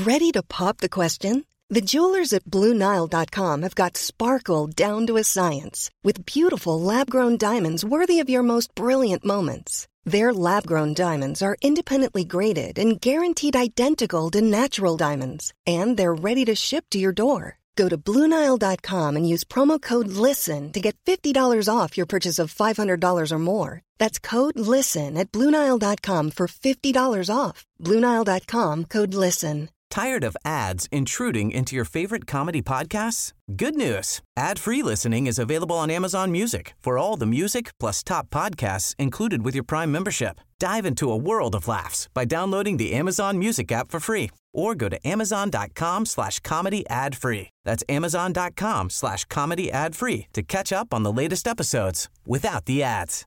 Ready to pop the question? The jewelers at BlueNile.com have got sparkle down to a science with beautiful lab-grown diamonds worthy of your most brilliant moments. Their lab-grown diamonds are independently graded and guaranteed identical to natural diamonds, and they're ready to ship to your door. Go to BlueNile.com and use promo code LISTEN to get $50 off your purchase of $500 or more. That's code LISTEN at BlueNile.com for $50 off. BlueNile.com, code LISTEN. Tired of ads intruding into your favorite comedy podcasts? Good news. Ad-free listening is available on Amazon Music for all the music plus top podcasts included with your Prime membership. Dive into a world of laughs by downloading the Amazon Music app for free or go to amazon.com/comedy ad-free. That's amazon.com/comedy ad-free to catch up on the latest episodes without the ads.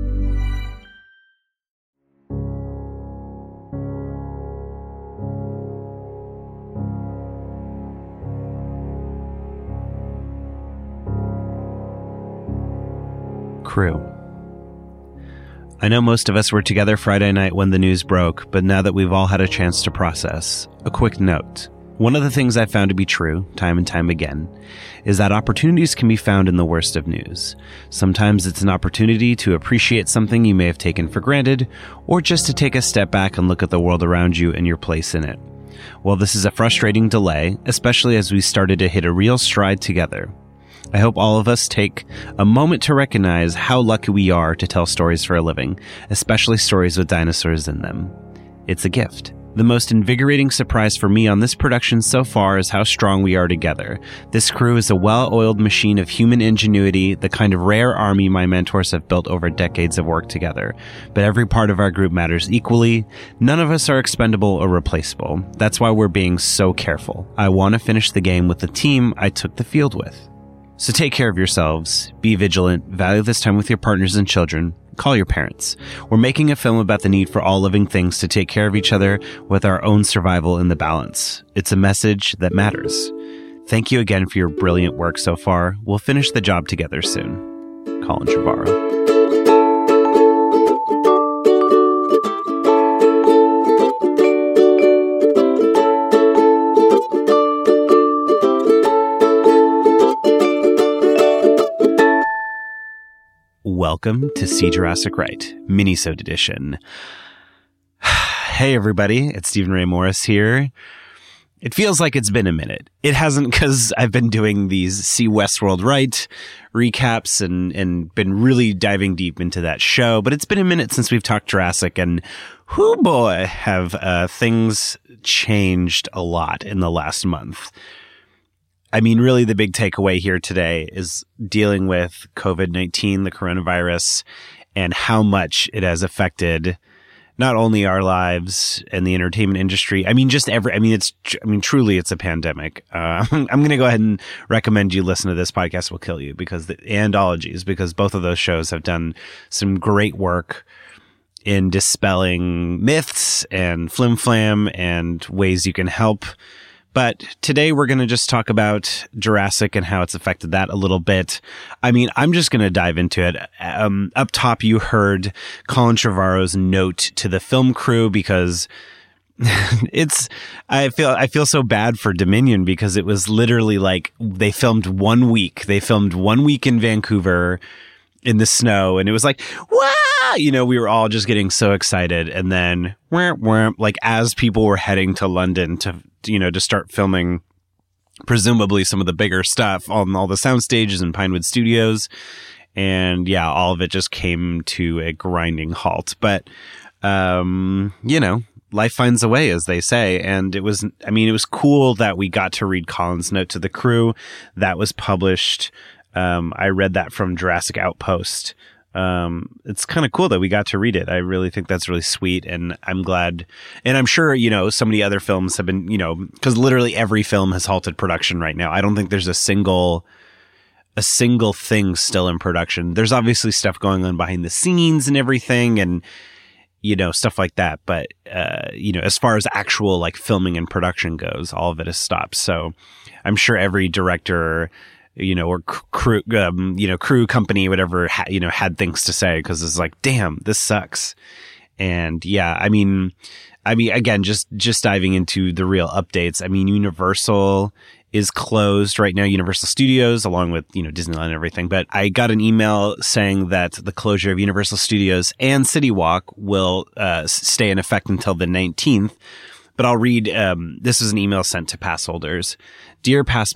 Crew. I know most of us were together Friday night when the news broke, but now that we've all had a chance to process, a quick note. One of the things I've found to be true, time and time again, is that opportunities can be found in the worst of news. Sometimes it's an opportunity to appreciate something you may have taken for granted, or just to take a step back and look at the world around you and your place in it. Well, this is a frustrating delay, especially as we started to hit a real stride together. I hope all of us take a moment to recognize how lucky we are to tell stories for a living, especially stories with dinosaurs in them. It's a gift. The most invigorating surprise for me on this production so far is how strong we are together. This crew is a well-oiled machine of human ingenuity, the kind of rare army my mentors have built over decades of work together. But every part of our group matters equally. None of us are expendable or replaceable. That's why we're being so careful. I want to finish the game with the team I took the field with. So take care of yourselves, be vigilant, value this time with your partners and children, call your parents. We're making a film about the need for all living things to take care of each other with our own survival in the balance. It's a message that matters. Thank you again for your brilliant work so far. We'll finish the job together soon. Colin Trevorrow. Welcome to See Jurassic Right, Minisode Edition. Hey everybody, it's Stephen Ray Morris here. It feels like it's been a minute. It hasn't, because I've been doing these See Westworld Right recaps and been really diving deep into that show, but it's been a minute since we've talked Jurassic, and whoo boy, have things changed a lot in the last month. I mean, really the big takeaway here today is dealing with COVID-19, the coronavirus, and how much it has affected not only our lives and the entertainment industry. I mean, truly it's a pandemic. I'm going to go ahead and recommend you listen to This Podcast Will Kill You and Ologies, because both of those shows have done some great work in dispelling myths and flim-flam and ways you can help. But today we're going to just talk about Jurassic and how it's affected that a little bit. I mean, I'm just going to dive into it. Up top, you heard Colin Trevorrow's note to the film crew, because I feel so bad for Dominion, because it was literally like they filmed 1 week. They filmed 1 week in Vancouver in the snow, and it was like, wow! You know, we were all just getting so excited. And then, like, as people were heading to London to start filming presumably some of the bigger stuff on all the sound stages in Pinewood Studios. And yeah, all of it just came to a grinding halt. But, life finds a way, as they say. And it was cool that we got to read Colin's note to the crew that was published. I read that from Jurassic Outpost. It's kind of cool that we got to read it. I really think that's really sweet, and I'm glad. And I'm sure, so many other films have been, because literally every film has halted production right now. I don't think there's a single thing still in production. There's obviously stuff going on behind the scenes and everything, and stuff like that. But as far as actual like filming and production goes, all of it has stopped. So I'm sure every director, or crew, crew company, whatever, had things to say, because it's like, damn, this sucks. And yeah, I mean, I mean, again, just diving into the real updates. I mean, Universal is closed right now, Universal Studios, along with, Disneyland and everything. But I got an email saying that the closure of Universal Studios and City Walk will stay in effect until the 19th. But I'll read, this is an email sent to pass holders. Dear past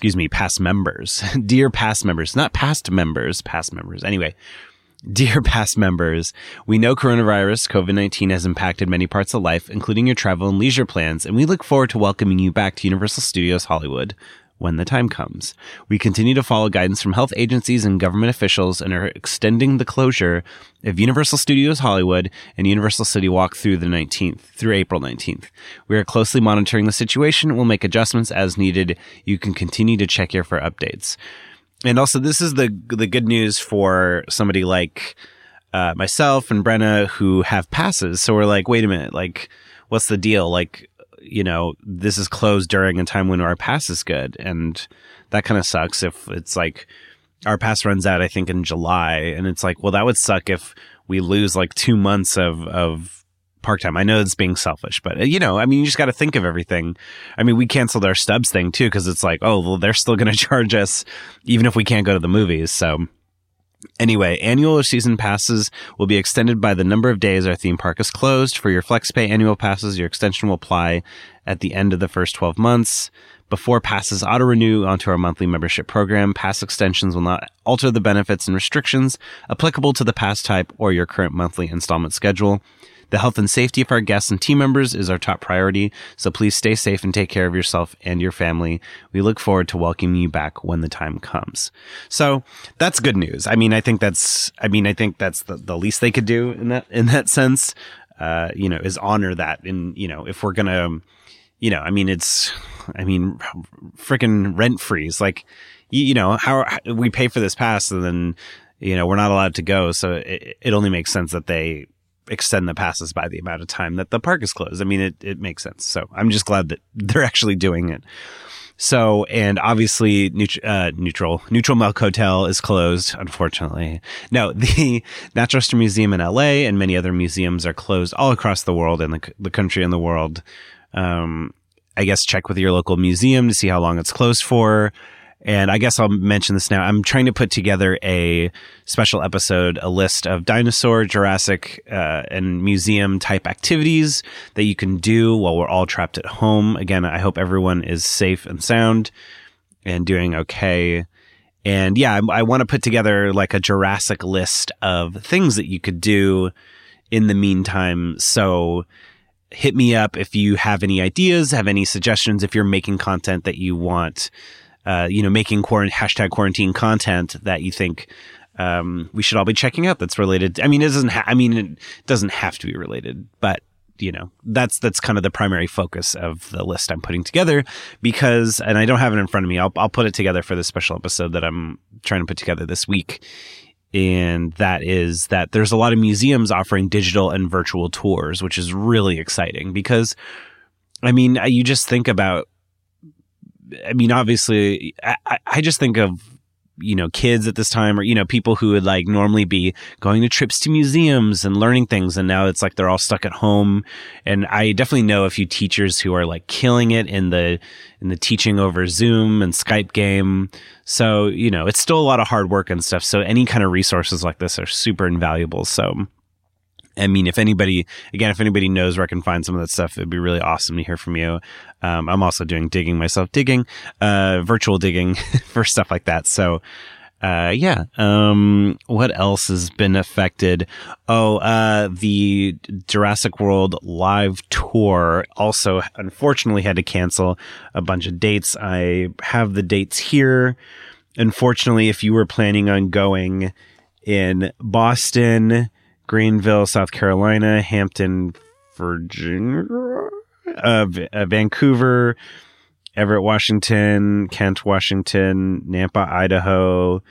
members. Dear past members, not past members, past members. Anyway, dear past members, we know coronavirus, COVID-19 has impacted many parts of life, including your travel and leisure plans, and we look forward to welcoming you back to Universal Studios Hollywood when the time comes. We continue to follow guidance from health agencies and government officials and are extending the closure of Universal Studios Hollywood and Universal City Walk through April 19th. We are closely monitoring the situation and will make adjustments as needed. You can continue to check here for updates. And also, this is the good news for somebody like myself and Brenna who have passes. So we're like, wait a minute, like, what's the deal? Like, this is closed during a time when our pass is good. And that kind of sucks if it's like our pass runs out, I think, in July. And it's like, well, that would suck if we lose like 2 months of park time. I know it's being selfish, but you just got to think of everything. I mean, we canceled our Stubs thing too, because it's like, oh, well, they're still going to charge us even if we can't go to the movies. So anyway, annual or season passes will be extended by the number of days our theme park is closed. For your FlexPay annual passes, your extension will apply at the end of the first 12 months. Before passes auto-renew onto our monthly membership program, pass extensions will not alter the benefits and restrictions applicable to the pass type or your current monthly installment schedule. The health and safety of our guests and team members is our top priority, so please stay safe and take care of yourself and your family. We look forward to welcoming you back when the time comes. So that's good news. I think that's the least they could do in that sense, is honor that. And, if we're going to, freaking rent freeze, like, how we pay for this pass and then, we're not allowed to go. So it only makes sense that they extend the passes by the amount of time that the park is closed. I mean, it makes sense. So I'm just glad that they're actually doing it. So, and obviously Neutral Milk Hotel is closed, unfortunately. No, the Natural History Museum in LA and many other museums are closed all across the world and the country and the world. I guess check with your local museum to see how long it's closed for. And I guess I'll mention this now. I'm trying to put together a special episode, a list of dinosaur, Jurassic, and museum type activities that you can do while we're all trapped at home. Again, I hope everyone is safe and sound and doing okay. And yeah, I want to put together like a Jurassic list of things that you could do in the meantime. So hit me up if you have any ideas, have any suggestions, if you're making content that you want, making hashtag quarantine content that you think we should all be checking out that's related. It doesn't have to be related, but that's kind of the primary focus of the list I'm putting together because, and I don't have it in front of me. I'll put it together for this special episode that I'm trying to put together this week. And that is that there's a lot of museums offering digital and virtual tours, which is really exciting because, you just think about, obviously, I just think of, kids at this time or, people who would like normally be going to trips to museums and learning things. And now it's like they're all stuck at home. And I definitely know a few teachers who are like killing it in the teaching over Zoom and Skype game. So, it's still a lot of hard work and stuff. So any kind of resources like this are super invaluable. So, if anybody knows where I can find some of that stuff, it'd be really awesome to hear from you. I'm also doing virtual digging for stuff like that. So, what else has been affected? The Jurassic World live tour also unfortunately had to cancel a bunch of dates. I have the dates here. Unfortunately, if you were planning on going in Boston, Greenville, South Carolina, Hampton, Virginia, Vancouver, Everett, Washington, Kent, Washington, Nampa, Idaho.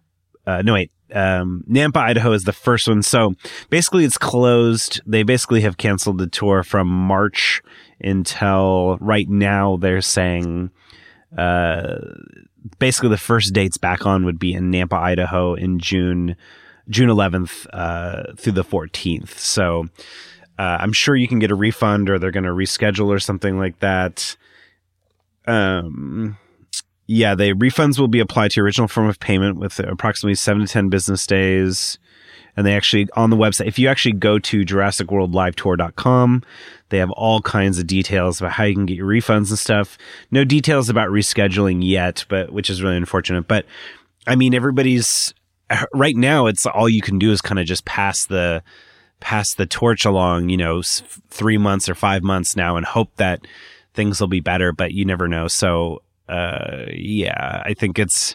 Nampa, Idaho is the first one. So basically it's closed. They basically have canceled the tour from March until right now. They're saying basically the first dates back on would be in Nampa, Idaho in June 11th through the 14th. So I'm sure you can get a refund, or they're going to reschedule or something like that. The refunds will be applied to your original form of payment with approximately 7 to 10 business days. And they actually, on the website, if you actually go to JurassicWorldLiveTour.com, they have all kinds of details about how you can get your refunds and stuff. No details about rescheduling yet, but which is really unfortunate. But I mean, everybody's right now. It's all you can do is kind of just pass the torch along, 3 months or 5 months now, and hope that things will be better. But you never know. So I think it's.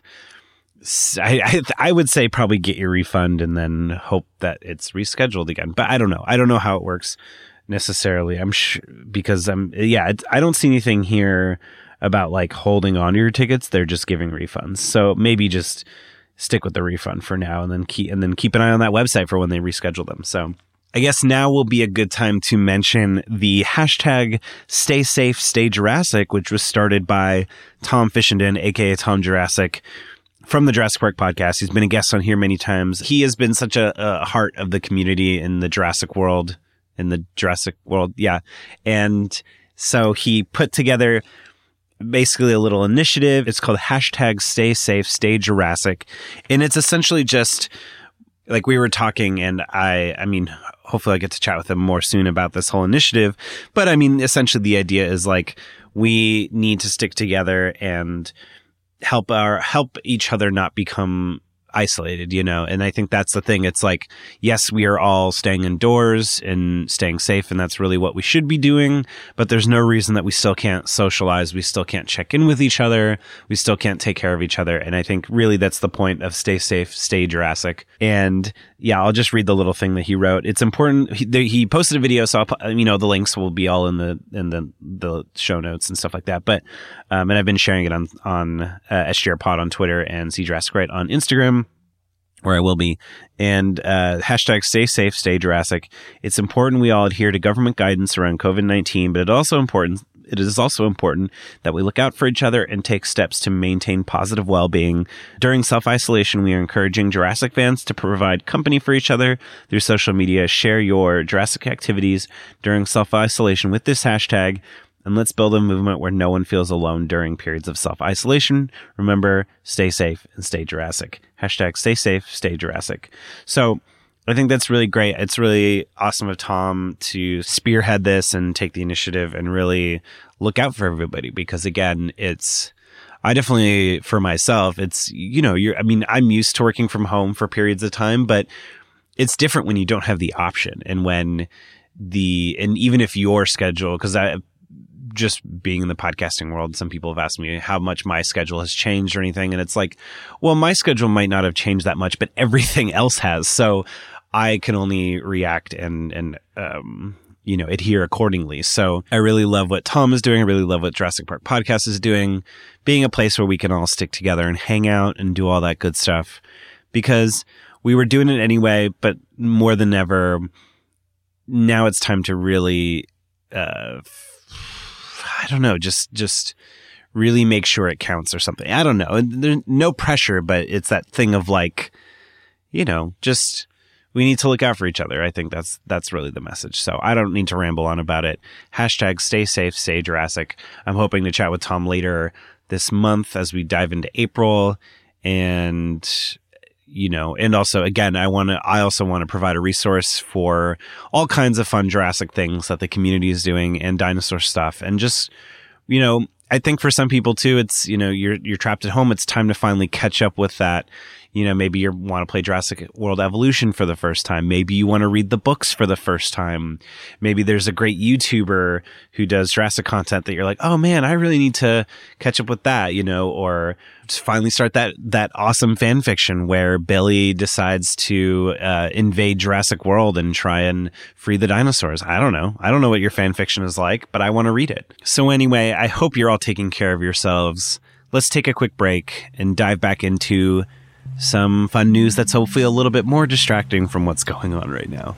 I would say probably get your refund and then hope that it's rescheduled again. But I don't know. I don't know how it works necessarily. I'm sure because I don't see anything here about like holding on to your tickets. They're just giving refunds. So maybe just stick with the refund for now and then keep an eye on that website for when they reschedule them. So I guess now will be a good time to mention the hashtag Stay Safe, Stay Jurassic, which was started by Tom Fishenden, aka Tom Jurassic, from the Jurassic Park podcast. He's been a guest on here many times. He has been such a heart of the community in the Jurassic world. Yeah. And so he put together basically a little initiative. It's called hashtag Stay Safe, Stay Jurassic. And it's essentially just like we were talking, and I mean, hopefully I get to chat with him more soon about this whole initiative. But I mean, essentially the idea is like we need to stick together and help each other not become isolated, and I think that's the thing. It's like, yes, we are all staying indoors and staying safe, and that's really what we should be doing, but there's no reason that we still can't socialize, we still can't check in with each other, we still can't take care of each other. And I think really that's the point of Stay Safe, Stay Jurassic. And yeah, I'll just read the little thing that he wrote. It's important. He posted a video, so the links will be all in the show notes and stuff like that. But and I've been sharing it on SGR Pod on Twitter and See Jurassic Right on Instagram, where I will be. And hashtag Stay Safe, Stay Jurassic. It's important we all adhere to government guidance around COVID-19, but it is also important that we look out for each other and take steps to maintain positive well-being. During self-isolation, we are encouraging Jurassic fans to provide company for each other through social media. Share your Jurassic activities during self-isolation with this hashtag, and let's build a movement where no one feels alone during periods of self-isolation. Remember, stay safe and stay Jurassic. Hashtag Stay Safe, Stay Jurassic. So I think that's really great. It's really awesome of Tom to spearhead this and take the initiative and really look out for everybody, because again, I definitely, for myself, it's, I'm used to working from home for periods of time, but it's different when you don't have the option. And and even if your schedule, because just being in the podcasting world, some people have asked me how much my schedule has changed or anything. And it's like, well, my schedule might not have changed that much, but everything else has. So I can only react and adhere accordingly. So I really love what Tom is doing. I really love what Jurassic Park Podcast is doing, being a place where we can all stick together and hang out and do all that good stuff, because we were doing it anyway, but more than ever, now it's time to really, just really make sure it counts or something. I don't know. And there's no pressure, but it's that thing of like, just we need to look out for each other. I think that's really the message. So I don't need to ramble on about it. Hashtag Stay Safe, Stay Jurassic. I'm hoping to chat with Tom later this month as we dive into April. And and also, again, I also want to provide a resource for all kinds of fun Jurassic things that the community is doing and dinosaur stuff. And just, I think for some people too, it's, you're trapped at home. It's time to finally catch up with that. Maybe you want to play Jurassic World Evolution for the first time. Maybe you want to read the books for the first time. Maybe there's a great YouTuber who does Jurassic content that you're like, oh man, I really need to catch up with that, or just finally start that awesome fan fiction where Billy decides to invade Jurassic World and try and free the dinosaurs. I don't know what your fan fiction is like, but I want to read it. So anyway, I hope you're all taking care of yourselves. Let's take a quick break and dive back into some fun news that's hopefully a little bit more distracting from what's going on right now.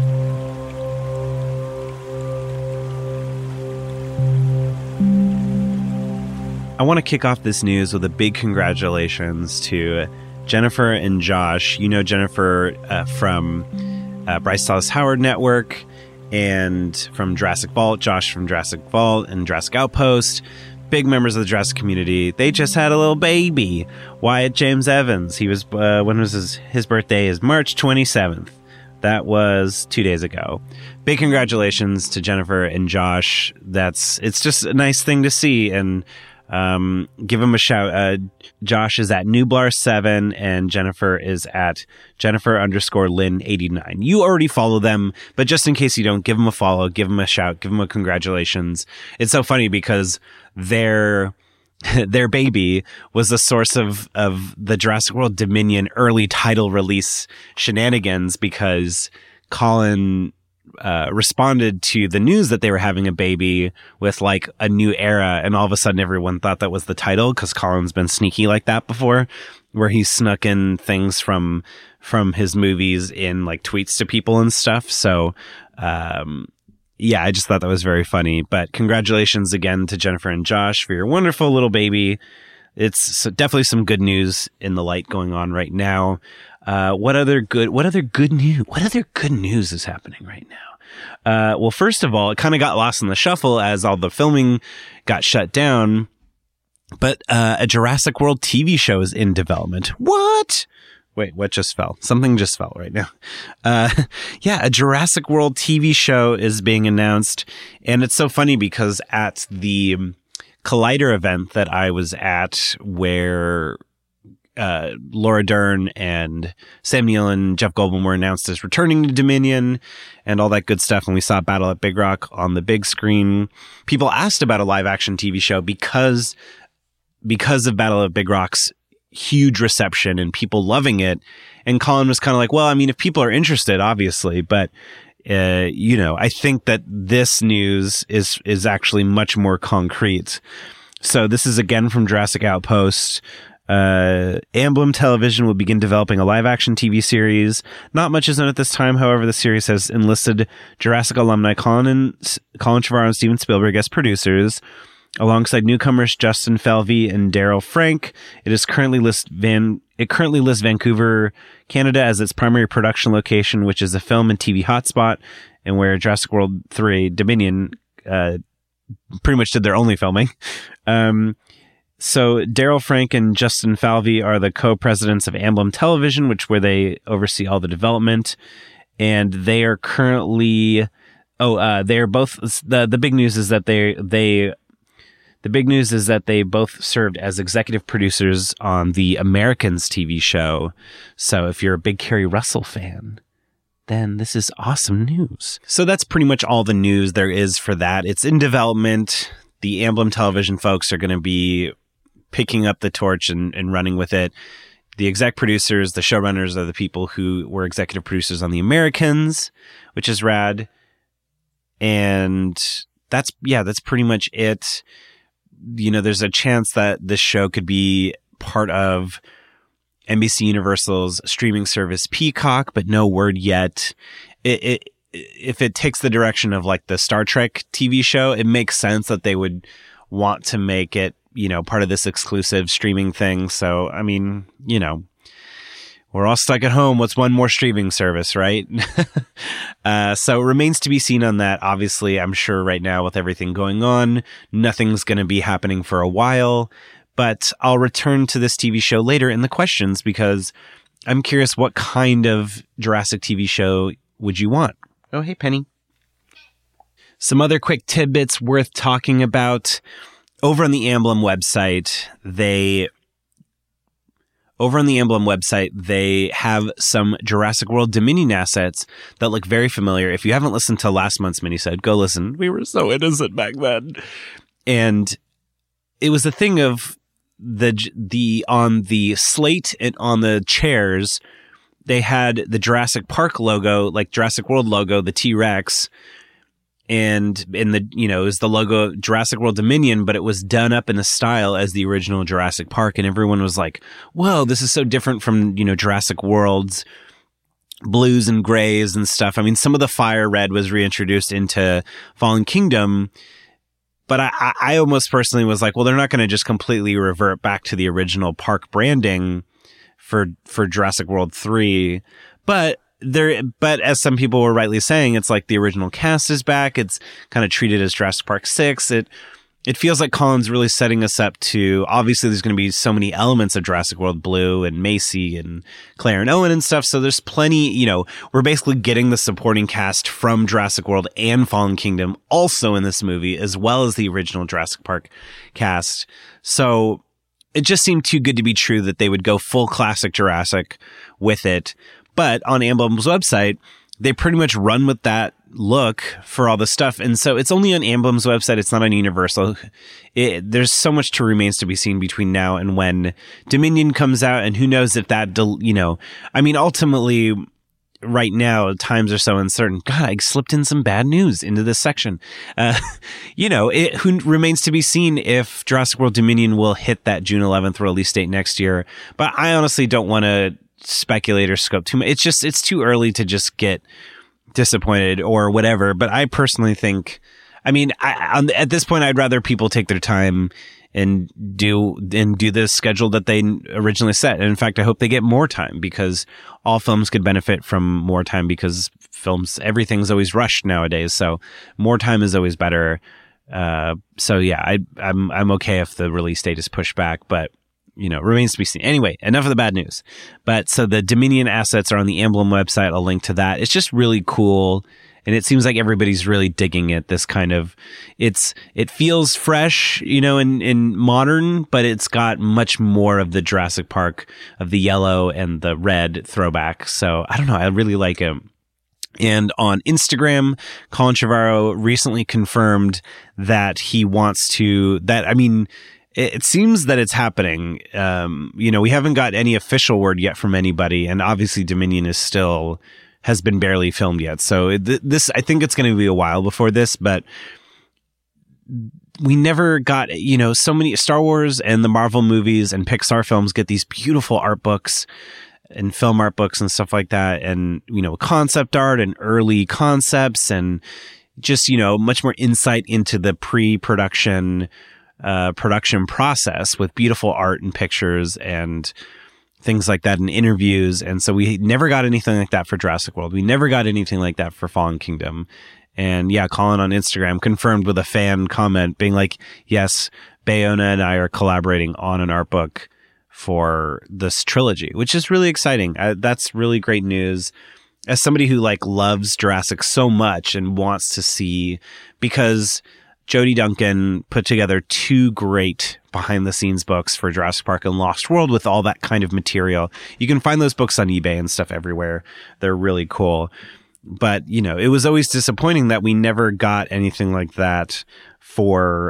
I want to kick off this news with a big congratulations to Jennifer and Josh. Jennifer from Bryce Dallas Howard Network, and from Jurassic Vault, Josh from Jurassic Vault and Jurassic Outpost, big members of the Jurassic community. They just had a little baby, Wyatt James Evans. He was, when was his birthday is March 27th. That was 2 days ago. Big congratulations to Jennifer and Josh. It's just a nice thing to see, and give him a shout. Josh is at Nublar7 and Jennifer is at Jennifer_Lynn89. You already follow them, but just in case you don't, give them a follow, give them a shout, give them a congratulations. It's so funny because their baby was the source of the Jurassic World Dominion early title release shenanigans, because Colin responded to the news that they were having a baby with like a new era, and all of a sudden everyone thought that was the title, because Colin's been sneaky like that before, where he snuck in things from his movies in like tweets to people and stuff. So yeah, I just thought that was very funny. But congratulations again to Jennifer and Josh for your wonderful little baby. It's definitely some good news in the light going on right now. What other good news is happening right now? Well, first of all, it kind of got lost in the shuffle as all the filming got shut down. But a Jurassic World TV show is in development. What? Wait, what just fell? Something just fell right now. Yeah, a Jurassic World TV show is being announced. And it's so funny because at the Collider event that I was at, where Laura Dern and Sam Neill and Jeff Goldblum were announced as returning to Dominion and all that good stuff, and we saw Battle at Big Rock on the big screen, people asked about a live-action TV show because of Battle at Big Rock's huge reception and people loving it. And Colin was kind of like, well, I mean, if people are interested, obviously, but I think that this news is actually much more concrete. So this is again from Jurassic Outpost. Amblin Television will begin developing a live-action TV series. Not much is known at this time. However, the series has enlisted Jurassic alumni Colin Trevorrow and Steven Spielberg as producers, alongside newcomers Justin Felvey and Daryl Frank. It currently lists Vancouver, Canada as its primary production location, which is a film and TV hotspot, and where Jurassic World 3 Dominion pretty much did their only filming. So Daryl Frank and Justin Falvey are the co-presidents of Amblin Television, where they oversee all the development. And they are currently, they are both, the big news is that they both served as executive producers on the Americans TV show. So if you're a big Kerry Russell fan, then this is awesome news. So that's pretty much all the news there is for that. It's in development. The Amblin Television folks are going to be picking up the torch and running with it. The exec producers, the showrunners, are the people who were executive producers on the Americans, which is rad. And that's pretty much it. There's a chance that this show could be part of NBC Universal's streaming service Peacock, but no word yet. If it takes the direction of like the Star Trek TV show, it makes sense that they would want to make it, part of this exclusive streaming thing. So, I mean, we're all stuck at home. What's one more streaming service, right? So it remains to be seen on that. Obviously, I'm sure right now with everything going on, nothing's going to be happening for a while. But I'll return to this TV show later in the questions, because I'm curious, what kind of Jurassic TV show would you want? Oh, hey, Penny. Some other quick tidbits worth talking about. Over on the Amblin website, they have some Jurassic World Dominion assets that look very familiar. If you haven't listened to last month's minisode, go listen. We were so innocent back then. And it was a thing of the on the slate and on the chairs, they had the Jurassic Park logo, like Jurassic World logo, the T-Rex. And in the, it was the logo Jurassic World Dominion, but it was done up in the style as the original Jurassic Park. And everyone was like, whoa, this is so different from, Jurassic World's blues and grays and stuff. I mean, some of the fire red was reintroduced into Fallen Kingdom, but I almost personally was like, well, they're not going to just completely revert back to the original park branding for Jurassic World 3. But but as some people were rightly saying, it's like the original cast is back. It's kind of treated as Jurassic Park 6. It feels like Colin's really setting us up to, obviously there's going to be so many elements of Jurassic World Blue and Macy and Claire and Owen and stuff. So there's plenty, we're basically getting the supporting cast from Jurassic World and Fallen Kingdom also in this movie, as well as the original Jurassic Park cast. So it just seemed too good to be true that they would go full classic Jurassic with it. But on Amblem's website, they pretty much run with that look for all the stuff. And so it's only on Amblem's website. It's not on Universal. There's so much to remains to be seen between now and when Dominion comes out. And who knows if that, ultimately right now times are so uncertain. God, I slipped in some bad news into this section. Who remains to be seen if Jurassic World Dominion will hit that June 11th release date next year. But I honestly don't want to speculate or scope too much. It's too early to just get disappointed or whatever. But I personally think, at this point, I'd rather people take their time and do the schedule that they originally set. And in fact, I hope they get more time, because all films could benefit from more time, because everything's always rushed nowadays. So more time is always better. I'm okay if the release date is pushed back, but remains to be seen. Anyway, enough of the bad news. But so the Dominion assets are on the Amblem website. I'll link to that. It's just really cool. And it seems like everybody's really digging it. This kind of, it feels fresh, and modern, but it's got much more of the Jurassic Park, of the yellow and the red throwback. So I don't know. I really like it. And on Instagram, Colin Trevorrow recently confirmed that he wants to, it seems that it's happening. We haven't got any official word yet from anybody. And obviously Dominion has been barely filmed yet. So I think it's going to be a while before this, but we never got, so many Star Wars and the Marvel movies and Pixar films get these beautiful art books and film art books and stuff like that. And, concept art and early concepts and just, much more insight into the pre-production production process with beautiful art and pictures and things like that in interviews. And so we never got anything like that for Jurassic World. We never got anything like that for Fallen Kingdom. And yeah, Colin on Instagram confirmed with a fan comment being like, yes, Bayona and I are collaborating on an art book for this trilogy, which is really exciting. That's really great news. As somebody who loves Jurassic so much and wants to see, because Jody Duncan put together 2 great behind-the-scenes books for Jurassic Park and Lost World with all that kind of material. You can find those books on eBay and stuff everywhere. They're really cool. But, it was always disappointing that we never got anything like that for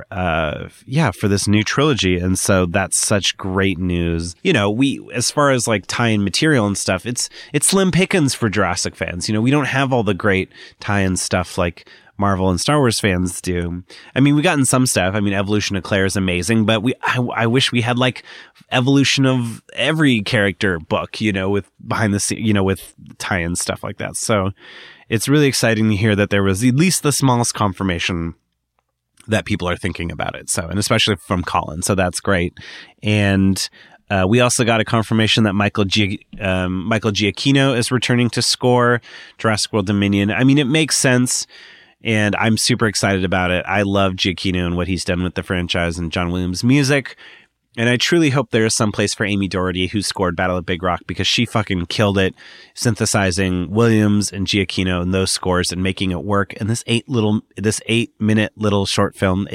this new trilogy. And so that's such great news. As far as tie-in material and stuff, it's slim pickings for Jurassic fans. We don't have all the great tie-in stuff like Marvel and Star Wars fans do. We've gotten some stuff. Evolution of Claire is amazing, but I wish we had evolution of every character book, with behind the scene, with tie-in stuff like that. So it's really exciting to hear that there was at least the smallest confirmation that people are thinking about it. So, and especially from Colin. So that's great. And we also got a confirmation that Michael Giacchino is returning to score Jurassic World Dominion. It makes sense. And I'm super excited about it. I love Giacchino and what he's done with the franchise and John Williams' music. And I truly hope there is some place for Amy Doherty, who scored Battle at Big Rock, because she fucking killed it, synthesizing Williams and Giacchino and those scores and making it work. And this 8-minute short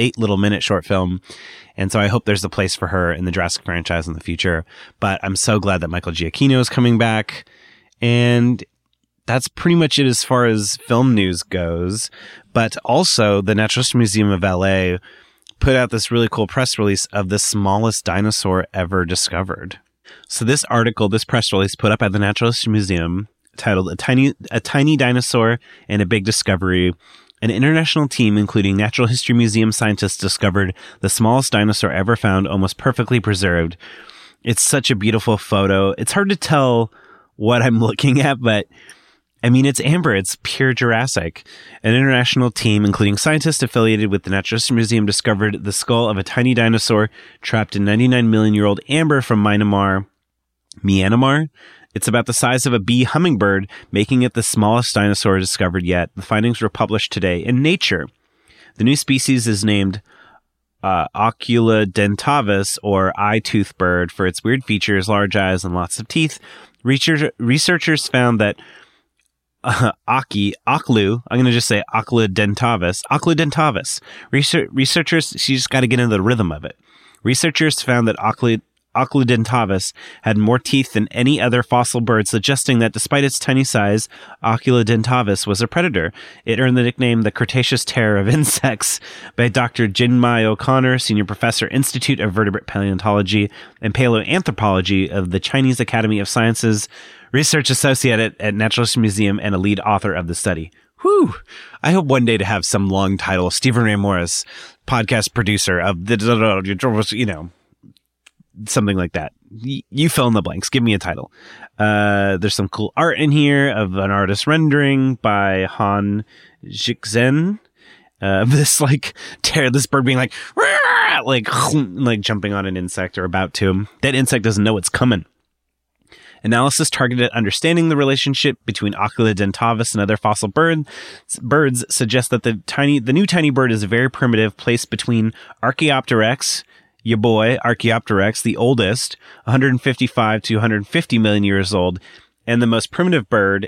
film. And so I hope there's a place for her in the Jurassic franchise in the future. But I'm so glad that Michael Giacchino is coming back. And that's pretty much it as far as film news goes. But also, the Natural History Museum of LA put out this really cool press release of the smallest dinosaur ever discovered. So this press release put up at the Natural History Museum, titled A Tiny Dinosaur and a Big Discovery. An international team, including Natural History Museum scientists, discovered the smallest dinosaur ever found, almost perfectly preserved. It's such a beautiful photo. It's hard to tell what I'm looking at, but it's amber. It's pure Jurassic. An international team, including scientists affiliated with the Natural History Museum, discovered the skull of a tiny dinosaur trapped in 99-million-year-old amber from Myanmar, It's about the size of a bee hummingbird, making it the smallest dinosaur discovered yet. The findings were published today in Nature. The new species is named Oculodentavis, or eye-tooth bird, for its weird features, large eyes, and lots of teeth. Researchers found that Oculodentavis. Researchers, you just got to get into the rhythm of it. Researchers found that Oculodentavis had more teeth than any other fossil bird, suggesting that despite its tiny size, Oculodentavis was a predator. It earned the nickname the Cretaceous Terror of Insects by Dr. Jinmai O'Connor, Senior Professor, Institute of Vertebrate Paleontology and Paleoanthropology of the Chinese Academy of Sciences, Research Associate at Natural Museum, and a lead author of the study. Whew! I hope one day to have some long title, Stephen Ray Morris, podcast producer of the, something like that. You fill in the blanks. Give me a title. There's some cool art in here of an artist rendering by Han Jixen. This bird being like jumping on an insect or about to. That insect doesn't know it's coming. Analysis targeted at understanding the relationship between Oculodentavis and other fossil birds suggests that the new tiny bird is very primitive, placed between Archaeopteryx, your boy, Archaeopteryx, the oldest, 155 to 150 million years old, and the most primitive bird,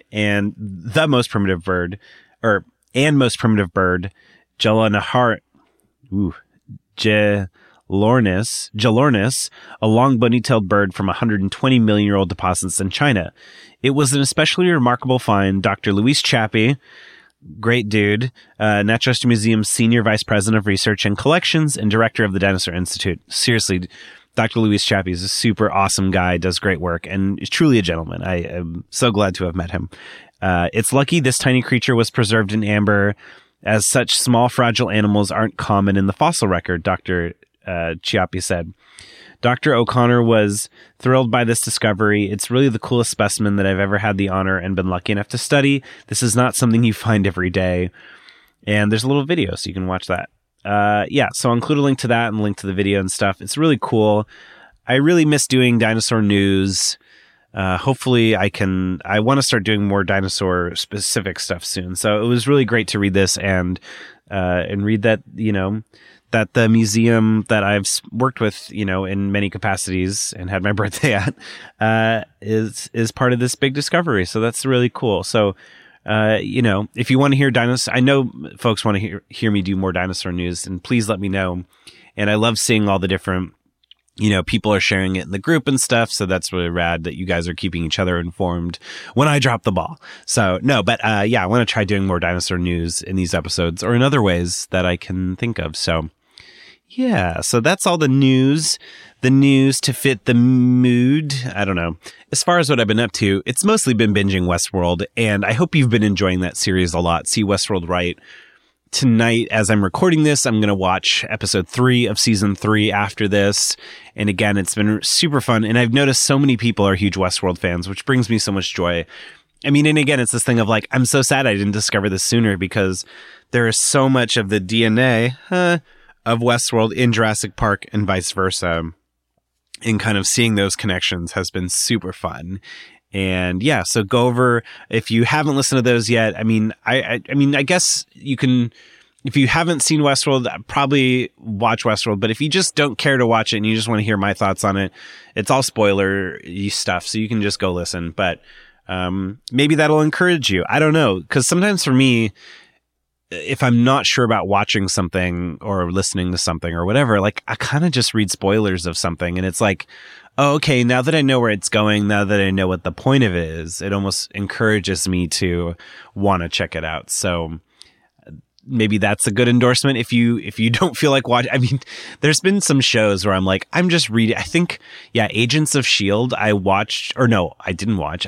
Gelornis, a long bony-tailed bird from 120-million-year-old deposits in China. It was an especially remarkable find. Dr. Luis Chappie, great dude, Natural Museum's Senior Vice President of Research and Collections and Director of the Dinosaur Institute. Seriously, Dr. Luis Chappie is a super awesome guy, does great work, and is truly a gentleman. I am so glad to have met him. It's lucky this tiny creature was preserved in amber, as such small, fragile animals aren't common in the fossil record, Dr. Chiappi said. Dr. O'Connor was thrilled by this discovery. It's really the coolest specimen that I've ever had the honor and been lucky enough to study. This is not something you find every day. And there's a little video, so you can watch that. So I'll include a link to that and a link to the video and stuff. It's really cool. I really miss doing dinosaur news. Hopefully I want to start doing more dinosaur specific stuff soon. So it was really great to read this and read that, that the museum that I've worked with, in many capacities and had my birthday at, is part of this big discovery. So that's really cool. So, if you want to hear dinosaur, I know folks want to hear me do more dinosaur news, and please let me know. And I love seeing all the different, people are sharing it in the group and stuff. So that's really rad that you guys are keeping each other informed when I drop the ball. So I want to try doing more dinosaur news in these episodes or in other ways that I can think of. So yeah, so that's all the news to fit the mood. I don't know. As far as what I've been up to, it's mostly been binging Westworld, and I hope you've been enjoying that series a lot. See Westworld right. Tonight, as I'm recording this, I'm going to watch episode 3 of season 3 after this. And again, it's been super fun. And I've noticed so many people are huge Westworld fans, which brings me so much joy. I mean, and again, it's this thing of like, I'm so sad I didn't discover this sooner, because there is so much of the DNA of Westworld in Jurassic Park and vice versa. And kind of seeing those connections has been super fun. And yeah, so go over, if you haven't listened to those yet, I guess you can, if you haven't seen Westworld, probably watch Westworld. But if you just don't care to watch it and you just want to hear my thoughts on it, it's all spoiler-y stuff, so you can just go listen. But maybe that'll encourage you. I don't know, because sometimes for me, if I'm not sure about watching something or listening to something or whatever, like I kind of just read spoilers of something, and it's like, oh, okay, now that I know where it's going, now that I know what the point of it is, it almost encourages me to want to check it out. So maybe that's a good endorsement. If you don't feel like watching, I mean, there's been some shows where I'm like, I'm just reading. I think, Agents of S.H.I.E.L.D. I didn't watch.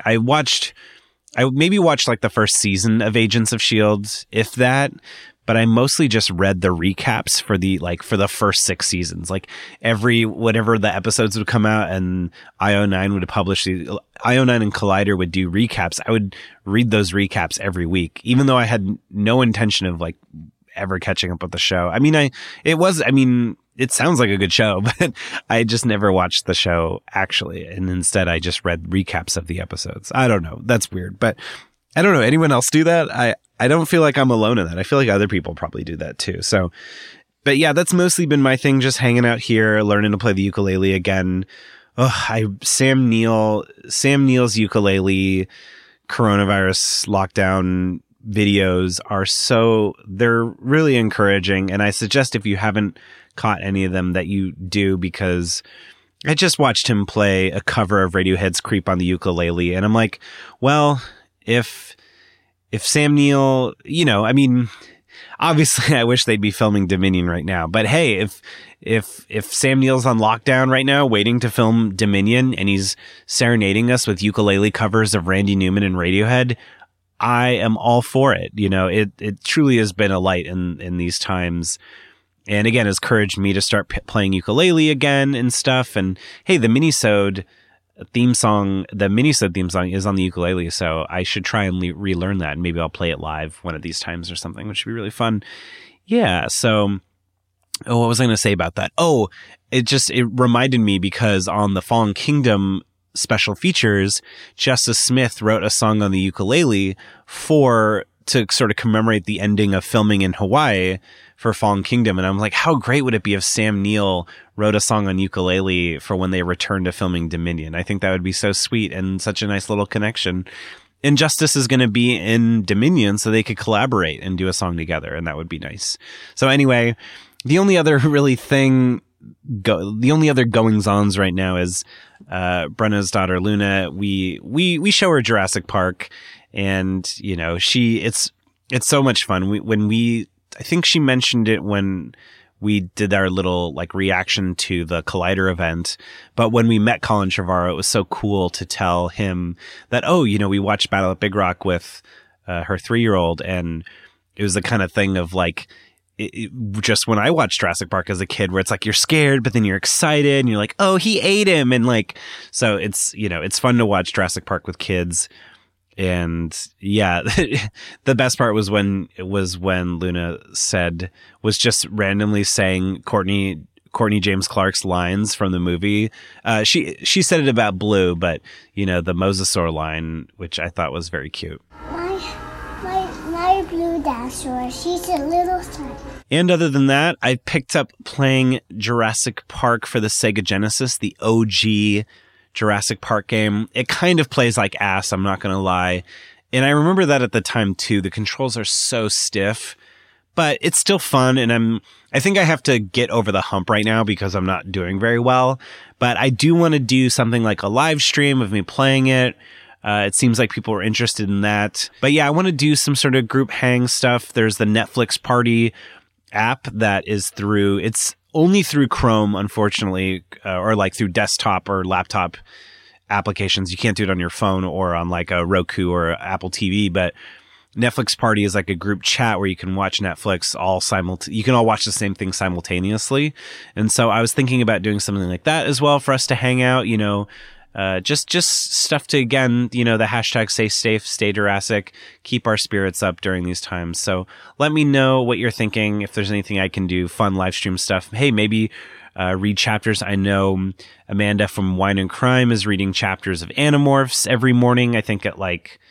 I maybe watched like the first season of Agents of S.H.I.E.L.D., if that, but I mostly just read the recaps for the first 6 seasons. Like whenever the episodes would come out and IO9 would publish IO9 and Collider would do recaps, I would read those recaps every week, even though I had no intention of like ever catching up with the show. I mean, it sounds like a good show, but I just never watched the show actually. And instead I just read recaps of the episodes. I don't know. That's weird, but I don't know. Anyone else do that? I don't feel like I'm alone in that. I feel like other people probably do that too. So, but yeah, that's mostly been my thing. Just hanging out here, learning to play the ukulele again. Sam Neill's ukulele coronavirus lockdown videos they're really encouraging. And I suggest if you haven't caught any of them that you do, because I just watched him play a cover of Radiohead's Creep on the ukulele. And I'm like, well, if Sam Neill, I mean, obviously I wish they'd be filming Dominion right now, but hey, if Sam Neill's on lockdown right now waiting to film Dominion and he's serenading us with ukulele covers of Randy Newman and Radiohead, I am all for it. It truly has been a light in these times. And again, has encouraged me to start playing ukulele again and stuff. And hey, the Minisode theme song is on the ukulele, so I should try and relearn that. And maybe I'll play it live one of these times or something, which would be really fun. Yeah. So, what was I going to say about that? Oh, it reminded me because on the Fallen Kingdom special features, Justice Smith wrote a song on the ukulele to sort of commemorate the ending of filming in Hawaii for Fallen Kingdom. And I'm like, how great would it be if Sam Neill wrote a song on ukulele for when they return to filming Dominion? I think that would be so sweet and such a nice little connection. And Justice is going to be in Dominion, so they could collaborate and do a song together, and that would be nice. So anyway, the only other goings-ons right now is Brenna's daughter Luna. We show her Jurassic Park, and it's so much fun. I think she mentioned it when we did our little reaction to the Collider event. But when we met Colin Trevorrow, it was so cool to tell him that, we watched Battle at Big Rock with her 3-year-old. And it was the kind of thing of just when I watched Jurassic Park as a kid, where it's you're scared, but then you're excited and you're like, oh, he ate him. And so it's, it's fun to watch Jurassic Park with kids. And yeah, the best part was when Luna was just randomly saying Courtney James Clark's lines from the movie. She said it about Blue, but the Mosasaur line, which I thought was very cute. My blue dinosaur, she's a little son. And other than that, I picked up playing Jurassic Park for the Sega Genesis, the OG Jurassic Park game. It kind of plays like ass, I'm not going to lie. And I remember that at the time too. The controls are so stiff, but it's still fun. And I think I have to get over the hump right now because I'm not doing very well, but I do want to do something like a live stream of me playing it. It seems like people are interested in that, but yeah, I want to do some sort of group hang stuff. There's the Netflix Party app that is it's only through Chrome, unfortunately, or through desktop or laptop applications. You can't do it on your phone or on a Roku or Apple TV, but Netflix Party is a group chat where you can watch Netflix you can all watch the same thing simultaneously. And so I was thinking about doing something like that as well for us to hang out, just stuff to, again, the hashtag stay safe, stay Jurassic, keep our spirits up during these times. So let me know what you're thinking. If there's anything I can do, fun live stream stuff. Hey, maybe read chapters. I know Amanda from Wine and Crime is reading chapters of Animorphs every morning, I think at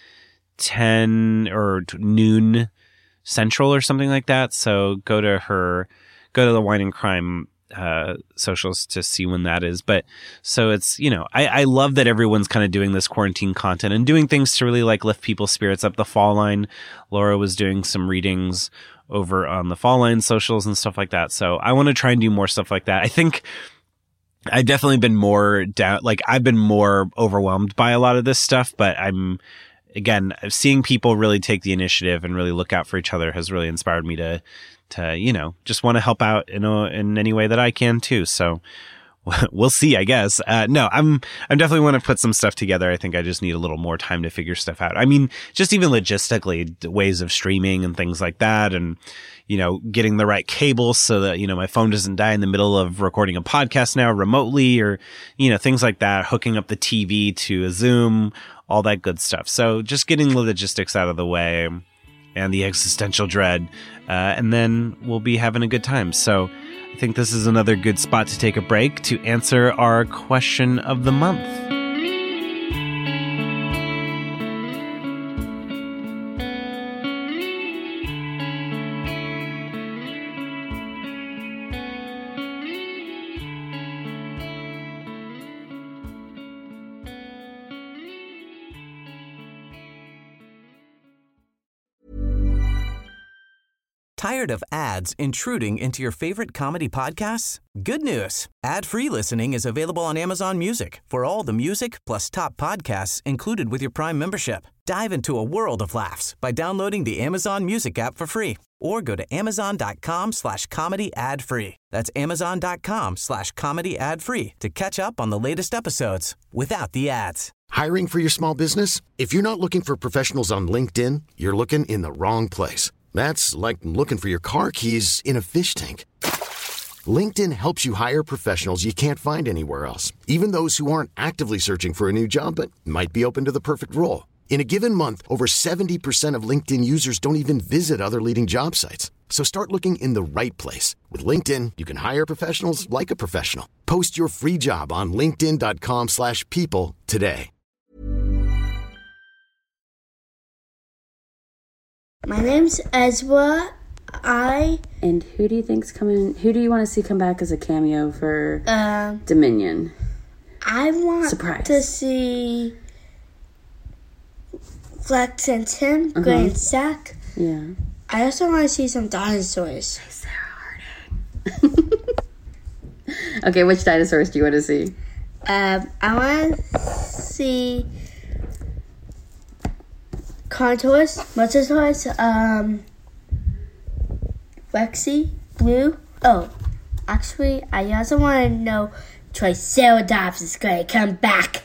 10 or noon Central or something like that. So go to the Wine and Crime socials to see when that is. But so it's, I love that everyone's kind of doing this quarantine content and doing things to really lift people's spirits up. The Fall Line, Laura was doing some readings over on the Fall Line socials and stuff like that. So I want to try and do more stuff like that. I think I've definitely been more down, I've been more overwhelmed by a lot of this stuff, but again, seeing people really take the initiative and really look out for each other has really inspired me to just want to help out in any way that I can too. So we'll see, I guess. No, I'm definitely want to put some stuff together. I think I just need a little more time to figure stuff out. I mean, just even logistically, ways of streaming and things like that. And, getting the right cables so that, my phone doesn't die in the middle of recording a podcast now remotely, or, things like that, hooking up the TV to a Zoom, all that good stuff. So just getting the logistics out of the way and the existential dread, and then we'll be having a good time. So I think this is another good spot to take a break to answer our question of the month. Tired of ads intruding into your favorite comedy podcasts? Good news. Ad-free listening is available on Amazon Music for all the music plus top podcasts included with your Prime membership. Dive into a world of laughs by downloading the Amazon Music app for free or go to amazon.com/comedy ad-free. That's amazon.com/comedy ad-free to catch up on the latest episodes without the ads. Hiring for your small business? If you're not looking for professionals on LinkedIn, you're looking in the wrong place. That's like looking for your car keys in a fish tank. LinkedIn helps you hire professionals you can't find anywhere else, even those who aren't actively searching for a new job but might be open to the perfect role. In a given month, over 70% of LinkedIn users don't even visit other leading job sites. So start looking in the right place. With LinkedIn, you can hire professionals like a professional. Post your free job on linkedin.com/people today. My name's Ezra. And who do you think's coming? Who do you want to see come back as a cameo for Dominion? I want to see Flex and Tim, Gray and Zach. Yeah. I also want to see some dinosaurs. Sarah Harden. Okay, which dinosaurs do you want to see? I want to see Contours, Mosasaurus, Rexy, Blue. Oh, actually, I also want to know Triceratops is going to come back.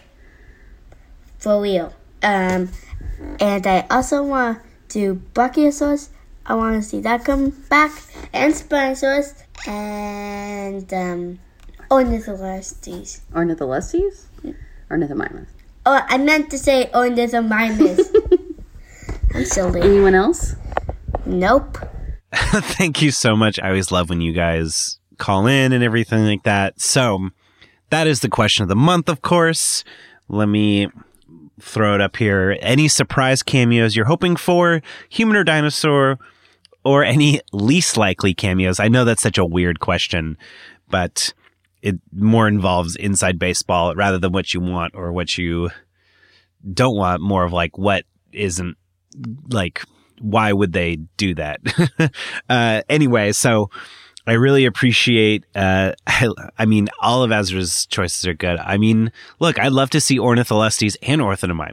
For real. And I also want to do Brachiosaurus. I want to see that come back. And Spinosaurus. And, Ornitholestes. Ornitholestes? Ornithomimus. Oh, I meant to say Ornithomimus. I'm silly. Anyone else? Nope. Thank you so much. I always love when you guys call in and everything like that. So that is the question of the month, of course. Let me throw it up here. Any surprise cameos you're hoping for, human or dinosaur, or any least likely cameos? I know that's such a weird question, but it more involves inside baseball rather than what you want or what you don't want. More of like what isn't, like, why would they do that? Anyway, so I really appreciate, I mean, all of Ezra's choices are good. I mean, look, I'd love to see Ornitholestes and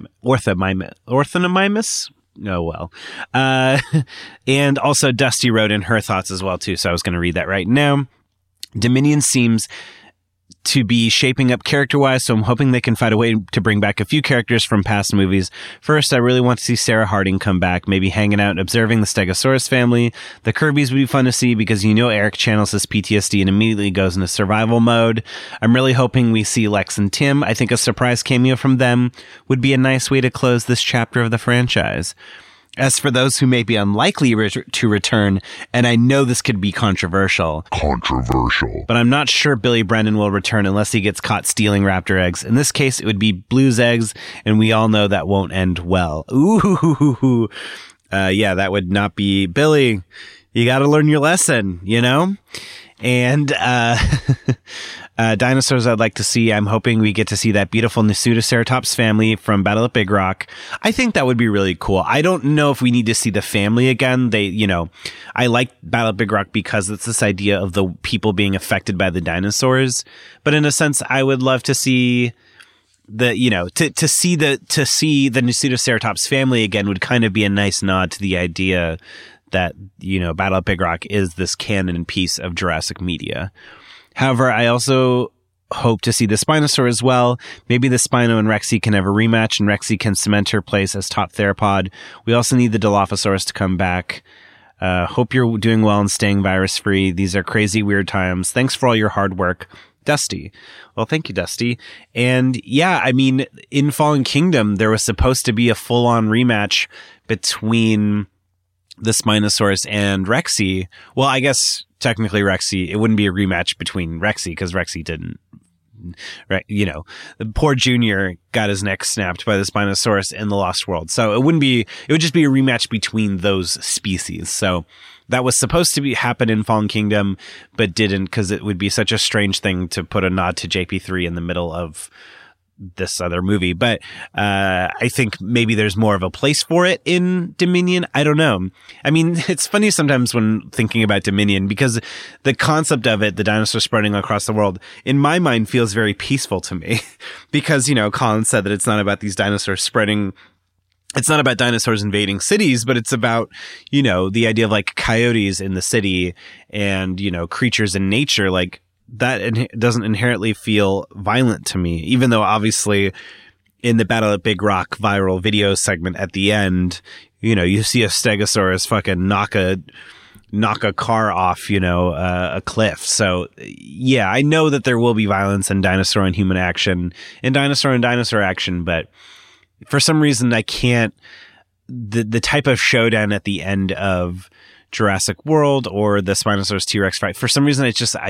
Orthonomimus. Oh, well. And also Dusty wrote in her thoughts as well, too. So I was going to read that right now. Dominion seems to be shaping up character-wise, so I'm hoping they can find a way to bring back a few characters from past movies. First, I really want to see Sarah Harding come back, maybe hanging out and observing the Stegosaurus family. The Kirbys would be fun to see because you know Eric channels his PTSD and immediately goes into survival mode. I'm really hoping we see Lex and Tim. I think a surprise cameo from them would be a nice way to close this chapter of the franchise. As for those who may be unlikely to return, and I know this could be controversial, but I'm not sure Billy Brennan will return unless he gets caught stealing raptor eggs. In this case, it would be Blue's eggs, and we all know that won't end well. Ooh, yeah, that would not be Billy. You got to learn your lesson, you know? And dinosaurs I'd like to see. I'm hoping we get to see that beautiful Nasutoceratops family from Battle at Big Rock. I think that would be really cool. I don't know if we need to see the family again. I like Battle at Big Rock because it's this idea of the people being affected by the dinosaurs. But in a sense, I would love to see to see the Nasutoceratops family again would kind of be a nice nod to the idea that, Battle at Big Rock is this canon piece of Jurassic media. However, I also hope to see the Spinosaur as well. Maybe the Spino and Rexy can have a rematch and Rexy can cement her place as top theropod. We also need the Dilophosaurus to come back. Hope you're doing well and staying virus-free. These are crazy, weird times. Thanks for all your hard work. Dusty. Well, thank you, Dusty. And yeah, I mean, in Fallen Kingdom, there was supposed to be a full-on rematch between the Spinosaurus and Rexy. Well, I guess technically Rexy, it wouldn't be a rematch between Rexy because Rexy didn't. Right, the poor Junior got his neck snapped by the Spinosaurus in the Lost World. So it would just be a rematch between those species. So that was supposed to happen in Fallen Kingdom, but didn't, because it would be such a strange thing to put a nod to JP3 in the middle of this other movie. But I think maybe there's more of a place for it in Dominion. I don't know. I mean, it's funny sometimes when thinking about Dominion, because the concept of it, the dinosaur spreading across the world, in my mind feels very peaceful to me. Because, Colin said that it's not about these dinosaurs spreading. It's not about dinosaurs invading cities, but it's about, the idea of like coyotes in the city and, creatures in nature. Like, that doesn't inherently feel violent to me, even though obviously in the Battle at Big Rock viral video segment at the end, you see a Stegosaurus fucking knock a car off, a cliff. So yeah, I know that there will be violence in dinosaur and human action, in dinosaur and dinosaur action, but for some reason I can't, the type of showdown at the end of Jurassic World or the Spinosaurus T-Rex fight, for some reason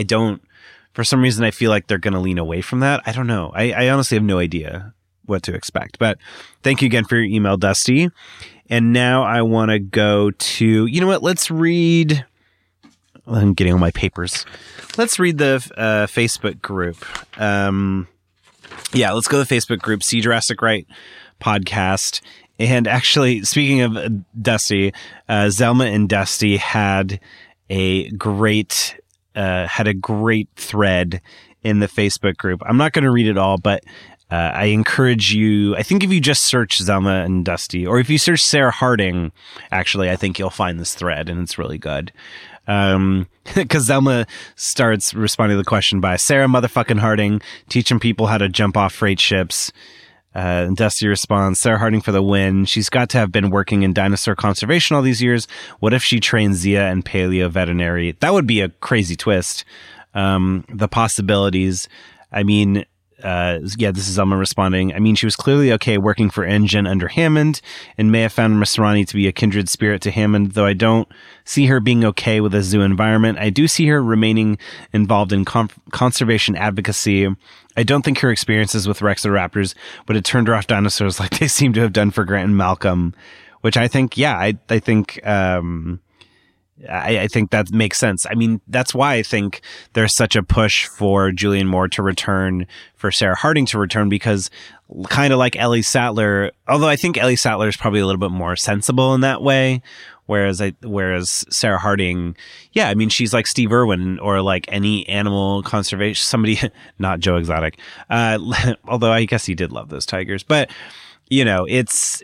I feel like they're going to lean away from that. I don't know. I honestly have no idea what to expect. But thank you again for your email, Dusty. And now I want to go to, let's read. I'm getting all my papers. Let's read the Facebook group. Let's go to the Facebook group, See Jurassic Right Podcast. And actually, speaking of Dusty, Zelma and Dusty had a great thread in the Facebook group. I'm not going to read it all, but I encourage you. I think if you just search Zelma and Dusty, or if you search Sarah Harding, actually, I think you'll find this thread, and it's really good. Because Zelma starts responding to the question by Sarah motherfucking Harding teaching people how to jump off freight ships. And Dusty responds, Sarah Harding for the win. She's got to have been working in dinosaur conservation all these years. What if she trained Zia and paleo veterinary? That would be a crazy twist. The possibilities. I mean, this is Elma responding. I mean, she was clearly okay working for Engine under Hammond and may have found Masrani to be a kindred spirit to Hammond, though I don't see her being okay with a zoo environment. I do see her remaining involved in conservation advocacy. I don't think her experiences with Rexoraptors would have turned her off dinosaurs like they seem to have done for Grant and Malcolm, which I think, I think that makes sense. I mean, that's why I think there's such a push for Julianne Moore to return, for Sarah Harding to return, because kind of like Ellie Sattler, although I think Ellie Sattler is probably a little bit more sensible in that way, whereas Sarah Harding, I mean, she's like Steve Irwin or like any animal conservation, somebody, not Joe Exotic, although I guess he did love those tigers, but it's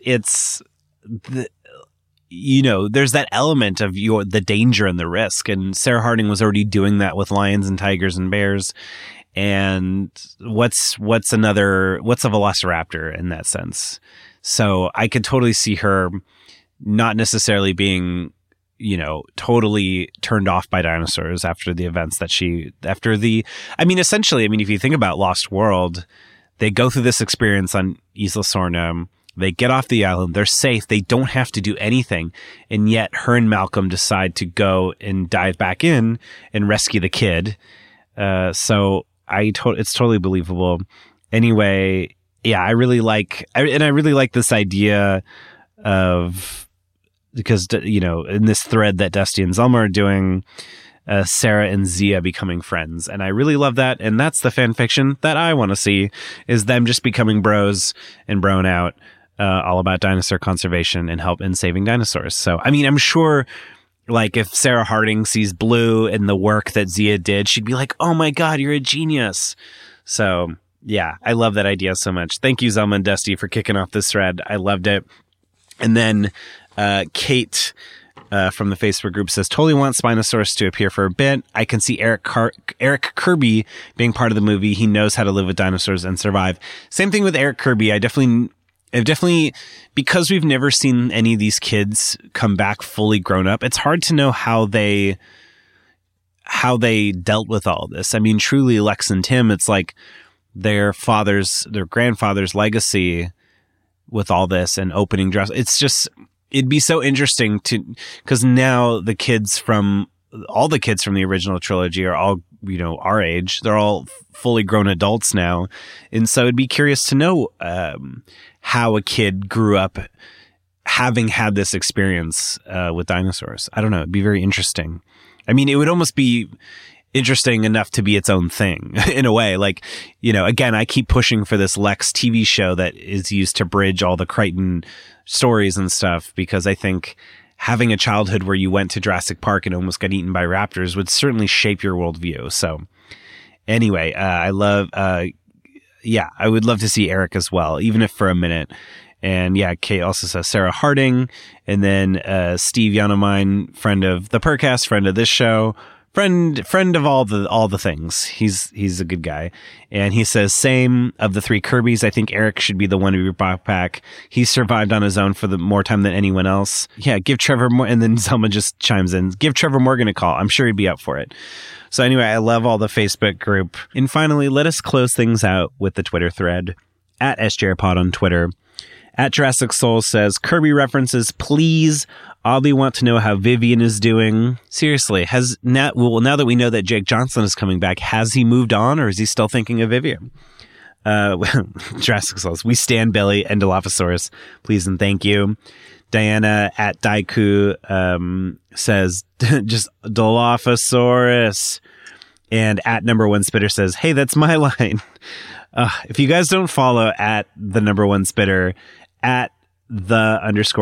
there's that element of the danger and the risk. And Sarah Harding was already doing that with lions and tigers and bears. And what's a velociraptor in that sense? So I could totally see her not necessarily being, totally turned off by dinosaurs after the events that essentially, if you think about Lost World, they go through this experience on Isla Sorna. They get off the island. They're safe. They don't have to do anything. And yet her and Malcolm decide to go and dive back in and rescue the kid. So it's totally believable. Anyway, I really like this idea of, because, in this thread that Dusty and Zelma are doing, Sarah and Zia becoming friends. And I really love that. And that's the fan fiction that I want to see, is them just becoming bros and broing out. All about dinosaur conservation and help in saving dinosaurs. So, I'm sure, like, if Sarah Harding sees Blue and the work that Zia did, she'd be like, oh my God, you're a genius. So, I love that idea so much. Thank you, Zelma and Dusty, for kicking off this thread. I loved it. And then Kate from the Facebook group says, totally want Spinosaurus to appear for a bit. I can see Eric Kirby being part of the movie. He knows how to live with dinosaurs and survive. Same thing with Eric Kirby. I've definitely, because we've never seen any of these kids come back fully grown up, it's hard to know how they dealt with all this. Truly, Lex and Tim, it's like their grandfather's legacy with all this and opening dress. It's it'd be so interesting because now all the kids from the original trilogy are all, our age. They're all fully grown adults now. And so I'd be curious to know how a kid grew up having had this experience with dinosaurs. I don't know. It'd be very interesting. I mean, it would almost be interesting enough to be its own thing in a way. Like, again, I keep pushing for this Lex TV show that is used to bridge all the Crichton stories and stuff, because I think having a childhood where you went to Jurassic Park and almost got eaten by raptors would certainly shape your worldview. So anyway, I would love to see Eric as well, even if for a minute. And yeah, Kate also says Sarah Harding, and then Steve Yonomine, friend of the Percast, friend of this show, friend of all the things. He's a good guy. And he says, same of the 3 Kirbys. I think Eric should be the one to be brought back. He survived on his own for the more time than anyone else. Yeah, give Trevor more. And then Zelma just chimes in, give Trevor Morgan a call. I'm sure he'd be up for it. So anyway, I love all the Facebook group. And finally, let us close things out with the Twitter thread at SJRPod on Twitter. At Jurassic Soul says, Kirby references, please. Oddly want to know how Vivian is doing. Seriously, now that we know that Jake Johnson is coming back, has he moved on, or is he still thinking of Vivian? Jurassic Souls, we stand Billy and Dilophosaurus. Please and thank you. Diana at Daiku says, just Dilophosaurus. And at Number One Spitter says, hey, that's my line. If you guys don't follow at the Number One Spitter, at the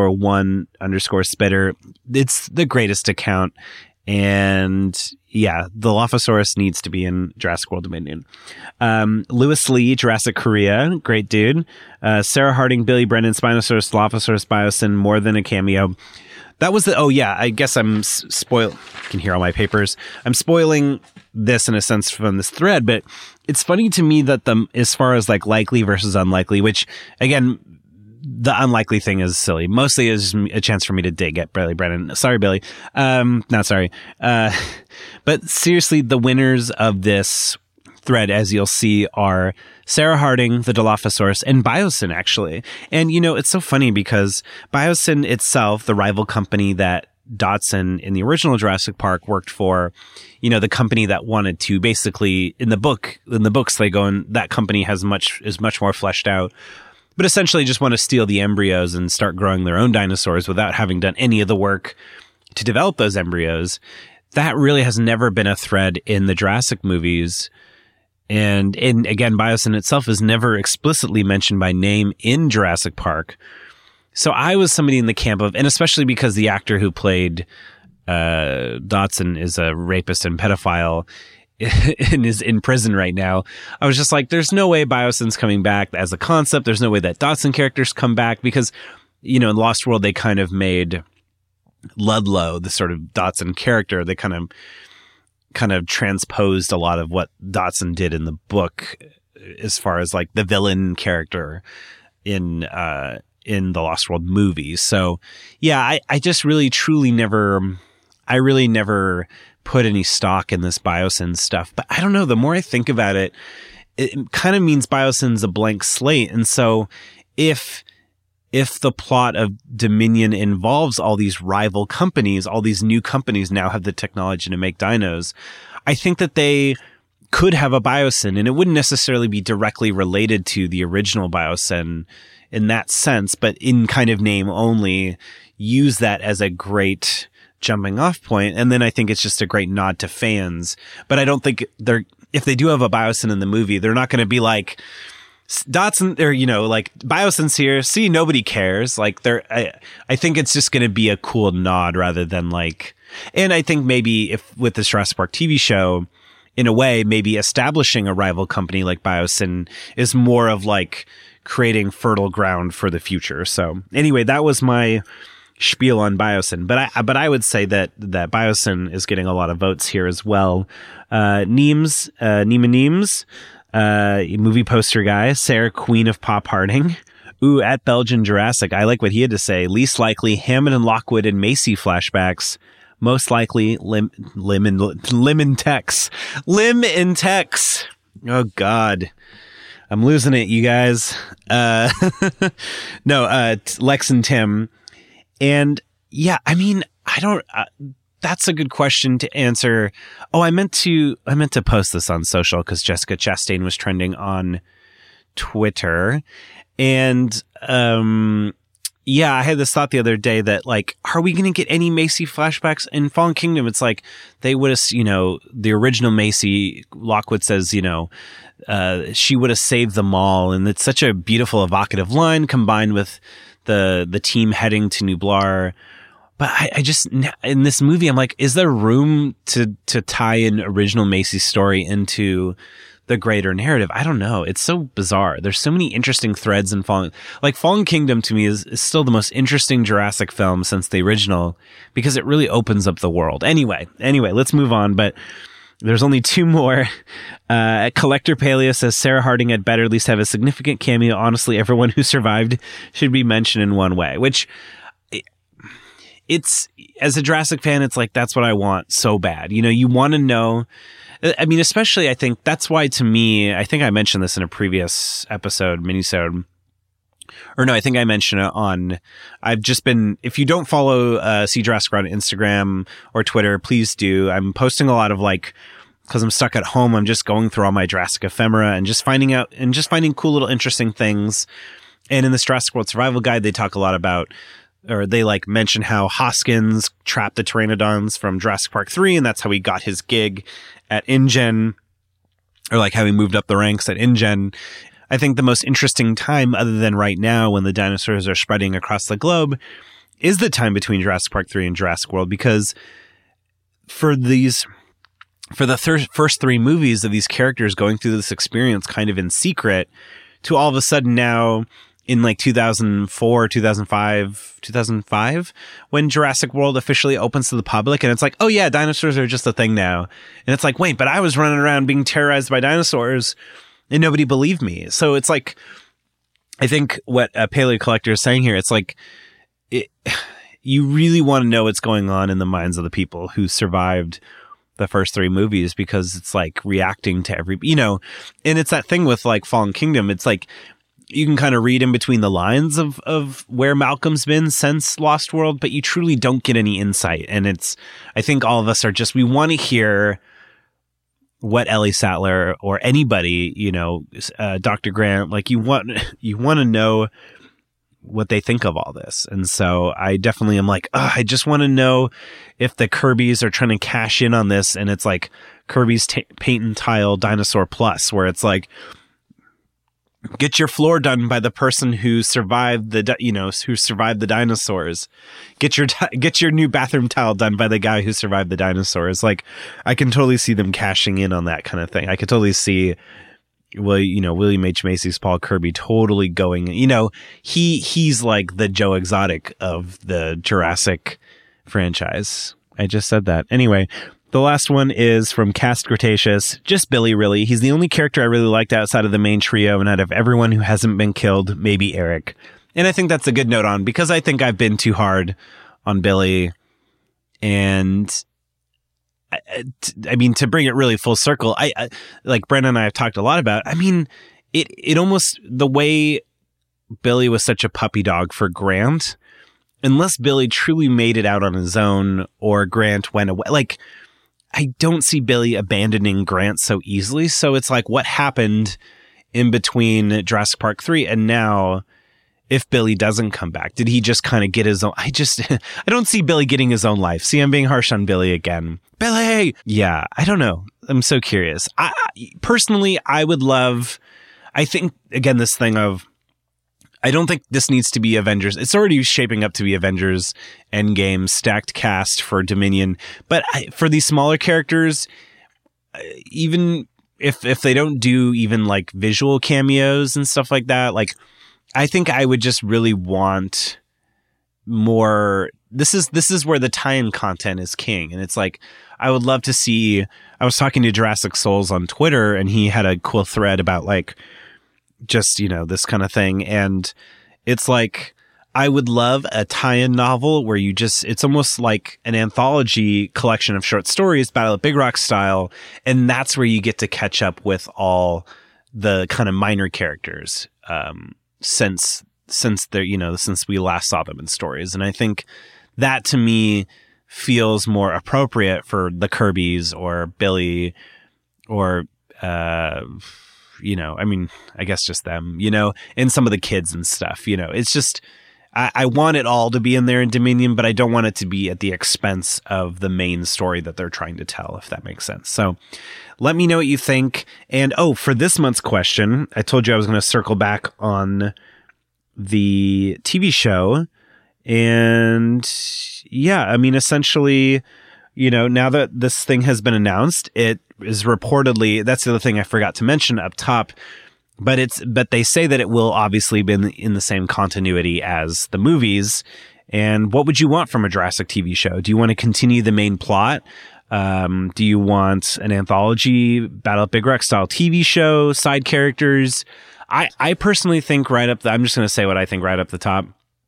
_1_spitter, it's the greatest account. And yeah, the Dilophosaurus needs to be in Jurassic World Dominion. Lewis Lee, Jurassic Korea, great dude. Sarah Harding, Billy Brennan, Spinosaurus, Dilophosaurus, Biosyn, more than a cameo. That was I guess I'm spoiled. You can hear all my papers. I'm spoiling this in a sense from this thread, but it's funny to me that as far as like likely versus unlikely, which again, the unlikely thing is silly. Mostly is a chance for me to dig at Billy Brennan. Sorry, Billy. Not sorry. But seriously, the winners of this thread, as you'll see, are Sarah Harding, the Dilophosaurus, and Biosyn, actually. And, it's so funny because Biosyn itself, the rival company that Dodson in the original Jurassic Park worked for, the company that wanted to basically, in the books, they go and that company is much more fleshed out, but essentially just want to steal the embryos and start growing their own dinosaurs without having done any of the work to develop those embryos. That really has never been a thread in the Jurassic movies. And again, Biosyn itself is never explicitly mentioned by name in Jurassic Park. So I was somebody in the camp of, and especially because the actor who played Dodson is a rapist and pedophile and is in prison right now, I was just like, there's no way Biosyn's coming back as a concept. There's no way that Dodson characters come back because, in Lost World, they kind of made Ludlow the sort of Dodson character. They kind of transposed a lot of what Dodson did in the book as far as like the villain character in the Lost World movie. So yeah, I just really truly never put any stock in this Biosyn stuff. But I don't know, the more I think about it, it kind of means Biosyn's a blank slate. And so if the plot of Dominion involves all these rival companies, all these new companies now have the technology to make dinos, I think that they could have a Biosyn, and it wouldn't necessarily be directly related to the original Biosyn in that sense, but in kind of name only, use that as a great jumping off point. And then I think it's just a great nod to fans. But I don't think if they do have a Biosyn in the movie, they're not going to be like, Dodson, or like Biosyn's here. See, nobody cares. Like I think it's just going to be a cool nod rather than like. And I think maybe if with the Jurassic Park TV show, in a way, maybe establishing a rival company like Biosyn is more of like creating fertile ground for the future. So anyway, that was my spiel on Biosyn, but I would say that Biosyn is getting a lot of votes here as well. Neems, movie poster guy, Sarah Queen of Pop Harding. Ooh, at Belgian Jurassic, I like what he had to say. Least likely Hammond and Lockwood and Macy flashbacks. Most likely Lim and Tex. Lim and Tex. Oh God. I'm losing it, you guys. No, Lex and Tim. And yeah, I mean, I don't, that's a good question to answer. Oh, I meant to post this on social because Jessica Chastain was trending on Twitter. And, yeah, I had this thought the other day that, like, are we going to get any Macy flashbacks in Fallen Kingdom? It's like they would have, you know, the original Macy, Lockwood says, you know, she would have saved them all. And it's such a beautiful, evocative line combined with the team heading to Nublar. But I just, in this movie, I'm like, is there room to tie in original Macy's story into the greater narrative? I don't know. It's so bizarre. There's so many interesting threads in Fallen Kingdom to me is still the most interesting Jurassic film since the original because it really opens up the world. Anyway, let's move on. But there's only two more. Collector Paleo says Sarah Harding had better at least have a significant cameo. Honestly, everyone who survived should be mentioned in one way, which it's, as a Jurassic fan, it's like, that's what I want so bad. You know, you want to know. I mean, especially, I think that's why, to me, I think I mentioned this in a previous minisode. Or no, I think I mentioned it on, I've just been, if you don't follow See Jurassic on Instagram or Twitter, please do. I'm posting a lot of, like, because I'm stuck at home, I'm just going through all my Jurassic ephemera and just finding cool little interesting things. And in this Jurassic World Survival Guide, they talk a lot about, or they like mention how Hoskins trapped the Pteranodons from Jurassic Park 3, and that's how he got his gig at InGen, or like how he moved up the ranks at InGen. I think the most interesting time, other than right now when the dinosaurs are spreading across the globe, is the time between Jurassic Park 3 and Jurassic World, because for the first three movies of these characters going through this experience kind of in secret, to all of a sudden now in like 2004, 2005, when Jurassic World officially opens to the public, and it's like, oh yeah, dinosaurs are just a thing now. And it's like, wait, but I was running around being terrorized by dinosaurs and nobody believed me. So it's like, I think what a Paleo Collector is saying here, it's like, you really want to know what's going on in the minds of the people who survived the first three movies, because it's like reacting to every, you know, and it's that thing with like Fallen Kingdom. It's like, you can kind of read in between the lines of where Malcolm's been since Lost World, but you truly don't get any insight. And it's, I think all of us are just, we want to hear what Ellie Sattler or anybody, you know, Dr. Grant, like you want to know what they think of all this. And so I definitely am like, I just want to know if the Kirby's are trying to cash in on this. And it's like Kirby's Paint and Tile Dinosaur Plus, where it's like, get your floor done by the person who survived the dinosaurs. Get your new bathroom tile done by the guy who survived the dinosaurs. Like, I can totally see them cashing in on that kind of thing. I could totally see, well, you know, William H. Macy's Paul Kirby totally going, you know, he's like the Joe Exotic of the Jurassic franchise. I just said that. Anyway, the last one is from Cast Cretaceous. Just Billy, really. He's the only character I really liked outside of the main trio, and out of everyone who hasn't been killed, maybe Eric. And I think that's a good note on, because I think I've been too hard on Billy. And I mean, to bring it really full circle, I like Brennan and I have talked a lot about, I mean, it almost, the way Billy was such a puppy dog for Grant, unless Billy truly made it out on his own or Grant went away, like, I don't see Billy abandoning Grant so easily. So it's like, what happened in between Jurassic Park 3 and now, if Billy doesn't come back? Did he just kind of get his own? I don't see Billy getting his own life. See, I'm being harsh on Billy again. Billy! Yeah, I don't know. I'm so curious. Personally, I would love, I think, again, this thing of, I don't think this needs to be Avengers. It's already shaping up to be Avengers Endgame stacked cast for Dominion. But for these smaller characters, even if they don't do even like visual cameos and stuff like that, like, I think I would just really want more. This is where the tie-in content is king. And it's like, I would love to see, I was talking to Jurassic Souls on Twitter, and he had a cool thread about like, just, you know, this kind of thing. And it's like, I would love a tie-in novel where you just, it's almost like an anthology collection of short stories, Battle at Big Rock style. And that's where you get to catch up with all the kind of minor characters, since since we last saw them in stories. And I think that to me feels more appropriate for the Kirbys or Billy or, I guess just them, and some of the kids and stuff, it's just, I want it all to be in there in Dominion, but I don't want it to be at the expense of the main story that they're trying to tell, if that makes sense. So let me know what you think. And for this month's question, I told you I was going to circle back on the TV show. And yeah, I mean, essentially, now that this thing has been announced, it is reportedly, that's the other thing I forgot to mention up top, but they say that it will obviously be in the same continuity as the movies. And what would you want from a Jurassic TV show? Do you want to continue the main plot? Do you want an anthology Battle at Big Rock style TV show, side characters? I personally think I'm just going to say what I think right up the top.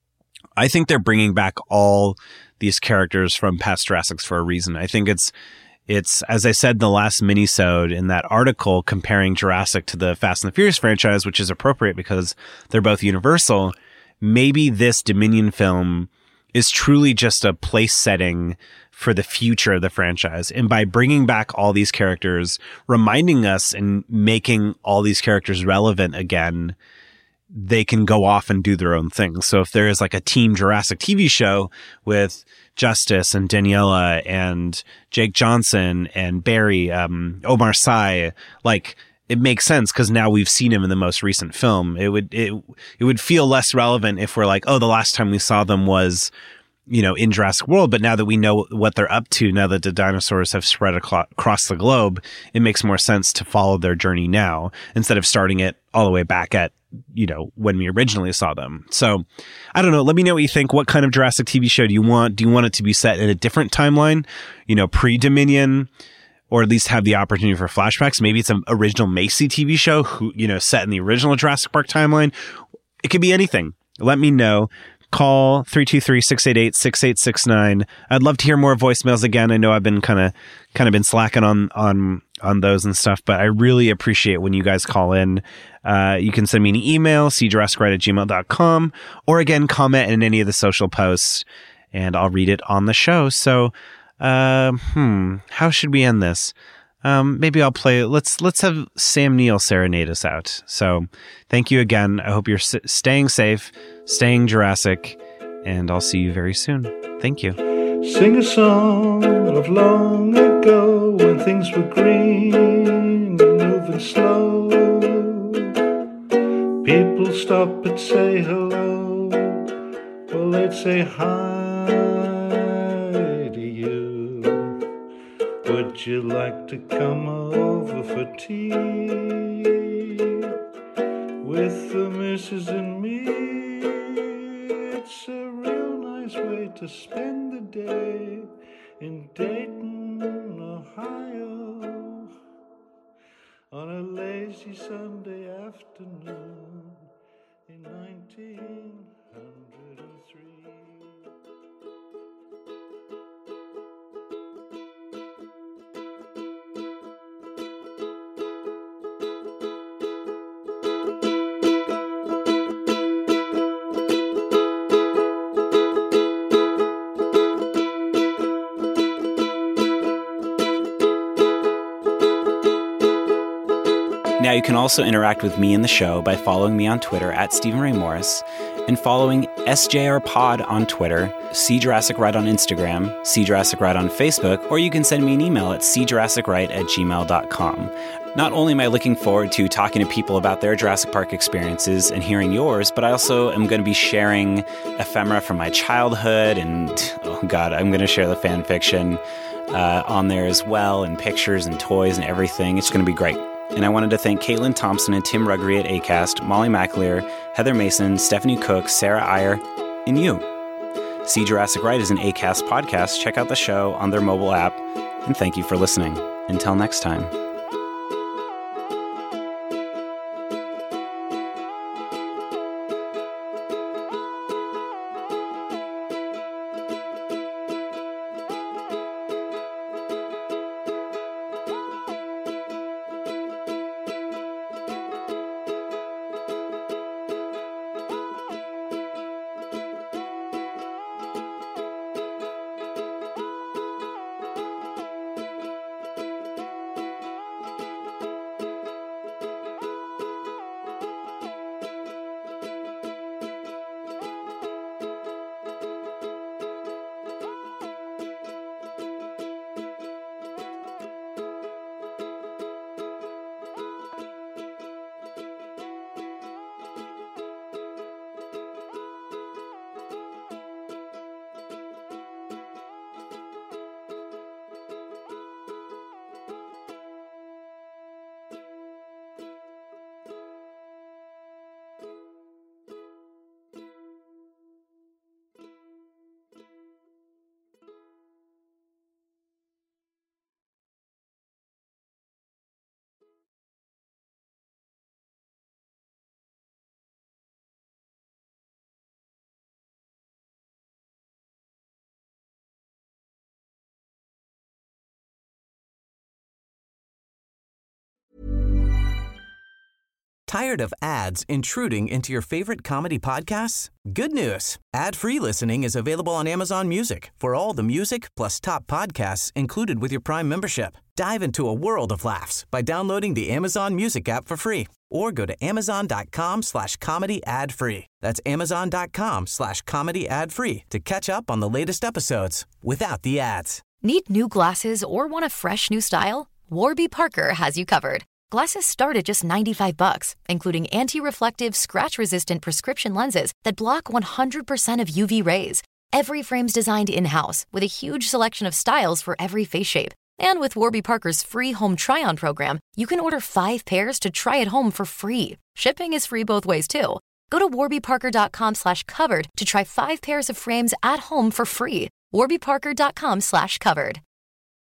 I think they're bringing back all these characters from past Jurassics for a reason. I think it's as I said in the last mini-sode in that article comparing Jurassic to the Fast and the Furious franchise, which is appropriate because they're both Universal. Maybe this Dominion film is truly just a place setting for the future of the franchise. And by bringing back all these characters, reminding us and making all these characters relevant again, they can go off and do their own thing. So if there is like a Team Jurassic TV show with Justice and Daniela and Jake Johnson and Barry, Omar Sy, like it makes sense because now we've seen him in the most recent film. It would feel less relevant if we're like, oh, the last time we saw them was, in Jurassic World. But now that we know what they're up to, now that the dinosaurs have spread across the globe, it makes more sense to follow their journey now instead of starting it all the way back at, when we originally saw them. So I don't know. Let me know what you think. What kind of Jurassic TV show do you want? Do you want it to be set in a different timeline, pre-Dominion, or at least have the opportunity for flashbacks? Maybe it's an original Macy TV show set in the original Jurassic Park timeline. It could be anything. Let me know. Call 323-688-6869. I'd love to hear more voicemails again. I know I've been kind of been slacking on those and stuff, but I really appreciate when you guys call in. You can send me an email, cjurassicwrite@gmail.com, or again, comment in any of the social posts and I'll read it on the show. So, how should we end this? Maybe I'll play, let's have Sam Neill serenade us out. So thank you again. I hope you're staying safe, staying Jurassic, and I'll see you very soon. Thank you. Sing a song of long ago when things were green and moving slow. People stop and say hello. Well, they'd say hi to you. Would you like to come over for tea with the missus and me? It's a real nice way to spend the day in Dayton, Ohio, on a lazy Sunday afternoon in 1903. Now you can also interact with me and the show by following me on Twitter at Stephen Ray Morris and following SJR Pod on Twitter, See Jurassic Right on Instagram, See Jurassic Right on Facebook, or you can send me an email at seejurassicright@gmail.com. Not only am I looking forward to talking to people about their Jurassic Park experiences and hearing yours, but I also am going to be sharing ephemera from my childhood and, oh God, I'm going to share the fan fiction on there as well, and pictures and toys and everything. It's going to be great. And I wanted to thank Caitlin Thompson and Tim Ruggery at Acast, Molly McAleer, Heather Mason, Stephanie Cook, Sarah Iyer, and you. See Jurassic Right is an Acast podcast. Check out the show on their mobile app. And thank you for listening. Until next time. Tired of ads intruding into your favorite comedy podcasts? Good news. Ad-free listening is available on Amazon Music for all the music plus top podcasts included with your Prime membership. Dive into a world of laughs by downloading the Amazon Music app for free or go to amazon.com/comedy ad-free. That's amazon.com/comedy ad-free to catch up on the latest episodes without the ads. Need new glasses or want a fresh new style? Warby Parker has you covered. Glasses start at just $95, including anti-reflective, scratch-resistant prescription lenses that block 100% of UV rays. Every frame's designed in-house with a huge selection of styles for every face shape. And with Warby Parker's free home try-on program, you can order 5 pairs to try at home for free. Shipping is free both ways, too. Go to warbyparker.com/covered to try 5 pairs of frames at home for free. warbyparker.com/covered.